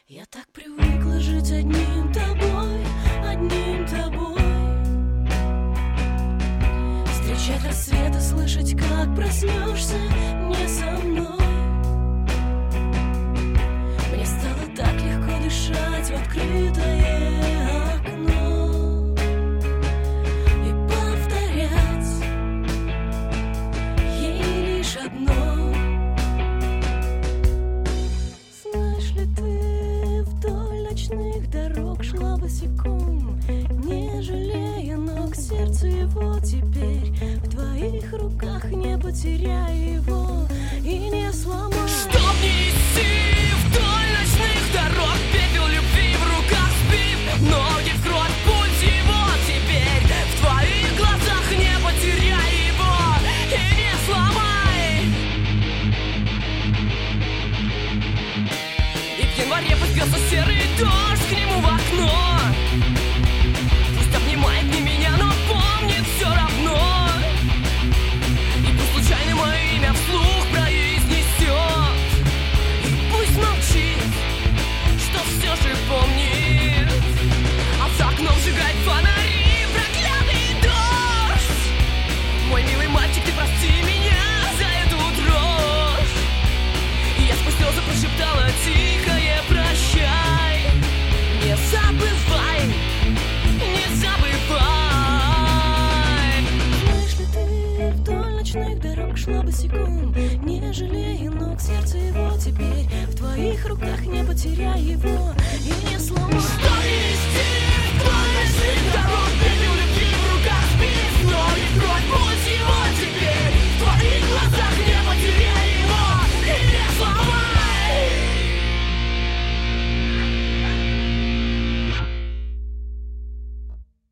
Я так привыкла жить одним тобой, одним тобой. Встречать рассвет и слышать, как проснешься не со мной. Мне стало так легко дышать в открытое окно и повторять ей лишь одно. Знаешь ли ты, вдоль ночных дорог шла босиком, не жалея ног, сердце его теперь в твоих руках, не потеряй его и не сломай. Чтоб не идти вдоль ночных дорог, пепел любви в руках сбив, ноги в кровь, путь его теперь в твоих глазах, не потеряй его и не сломай. И в январе подбился серый дождь к нему в окно. Пусть обнимает не меня, но помнит все равно. И пусть случайно мое имя вслух произнесет, и пусть молчит, что все же помнит. А за окном сжигает фонари проклятый дождь. Мой милый мальчик, ты прости меня за эту дрожь. И я сквозь слезы прошептала тихое прощай. Не забывай, не забывай. Знаешь ли ты, вдоль ночных дорог шла босиком, не жалея ног, сердце его теперь в твоих руках, не потеряй его и не сломай. Что не вести вдоль ночных дорог, пепел любви в руках сбив, ноги в кровь.